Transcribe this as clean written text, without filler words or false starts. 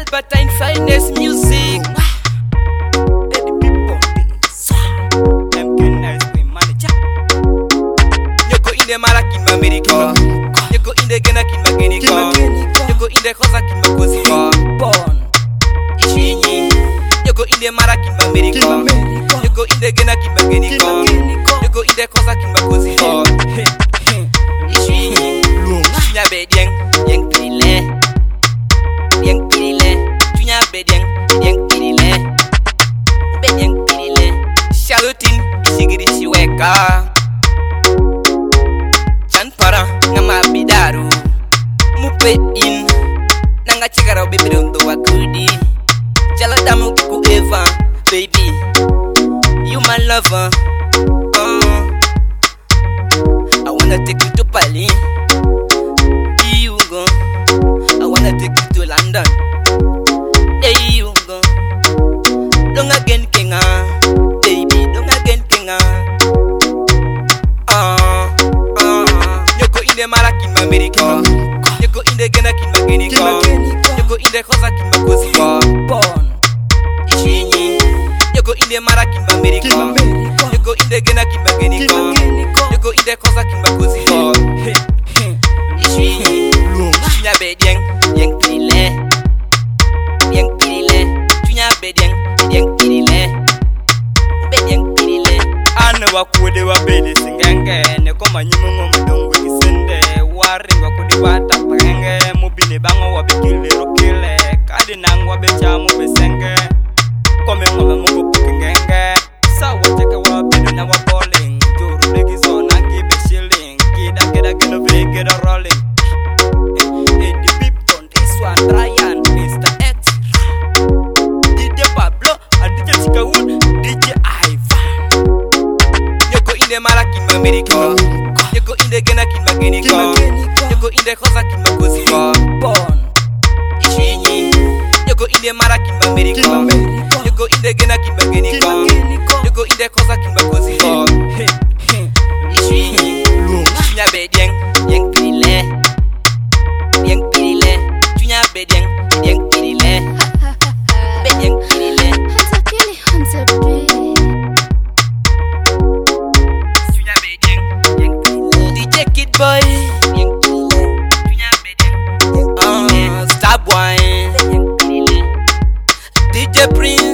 Libertine finest music. The people MK Nice we manager. Yoko in the Marakin America. Yoko in the Gena Kin Magenica. Yoko in the Kosa Kin Makozika. Born Ishini. Yoko in the Marakin America. Yoko in the Gena Kin Magenica. Yoko in the Kosa Kin Makozika. Ishini. Tunya bedeng yang pilih. Yang pilih. Tunya bedeng yang pilih. Bedeng pilih. Shalutin isigiri siweka. Chan para ngama bidaru. Mupe in nanga chikara baby don't do wakudi. Jala damu kuku Eva, baby. You my lover. I wanna take you to Paris. You go. I wanna take you to London. There you go. Don't again kinga, baby. Don't again kinga. Yoko in the Marakin America. Yoko in the Gena Kin Magenica. Yoko in the Kosa Kin Makozika. Born Ishini. Yoko in the Marakin America. Yoko in the Gena Kin Magenica. Yoko in the Kosa Kin Makozika. Ishini. Tunya bedeng yang pilih. Yang pilih. Tunya bedeng yang pilih. Bedeng pilih. Ane wakude wabedi singenge. Neko manyimungo mdongo kisende. Waring wakude watapenge. Mubine bango wabikile rokile. Kadi nang wabecha mubesenge. Kome ngome mungu pukingenge. Sawa teke wabedu na waboling. Juru legizo nangi beshiling. Kida gino vegida rolling. The people this one Ryan, Mr. X, DJ Pablo, and DJ Chikawood, DJ Ivan. Yoko in the Marakin America. Yoko in the Gena Kin Magenica. Yoko in the Kosa Kin Makozika. Born Ishini. Yoko in the Marakin America. Yoko in the Gena Kin Magenica. Yoko in the Kosa Kin Makozika. Ishini. Tunya bedeng yang pilih. Yang pilih. Tunya bedeng yang pilih. Bedeng pilih. Hunter B. Tunya bedeng yang pilih. DJ Kid Boy yang pilih. Tunya bedeng yang pilih. Starboy yang pilih. DJ Prince